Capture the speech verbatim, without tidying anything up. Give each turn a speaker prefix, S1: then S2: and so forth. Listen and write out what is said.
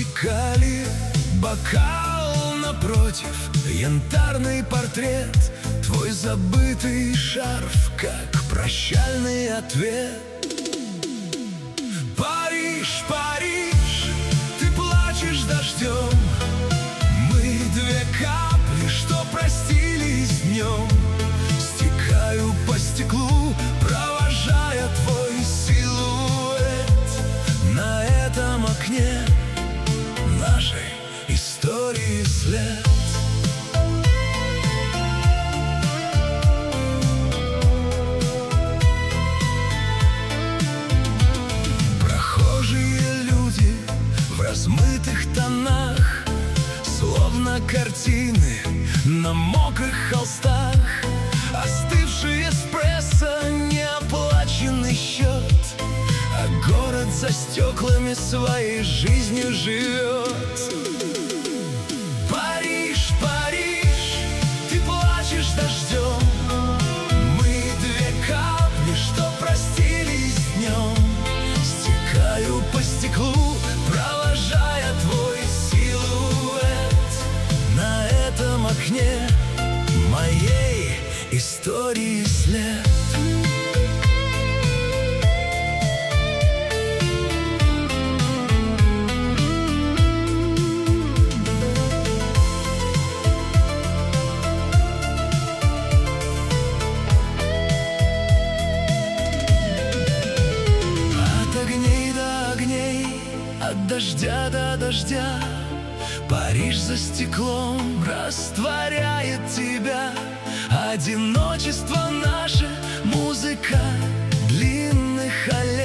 S1: Стекали бокал напротив, янтарный портрет, твой забытый шарф, как прощальный ответ. Париж, Париж, ты плачешь дождем, мы две капли, что простились днем. Стекаю по стеклу, провожая твой силуэт. На этом окне нашей истории след. Прохожие люди в размытых тонах, словно картины на мокрых холстах. Остывший эспрессо, неоплаченный счет, а город за стеклами своей жизнью живет. Париж, Париж, ты плачешь дождем, мы две капли, что простились днем. Стекаю по стеклу, провожая твой силуэт. На этом окне моей истории след. От дождя до дождя Париж за стеклом растворяет тебя. Одиночество наше, музыка длинных аллей.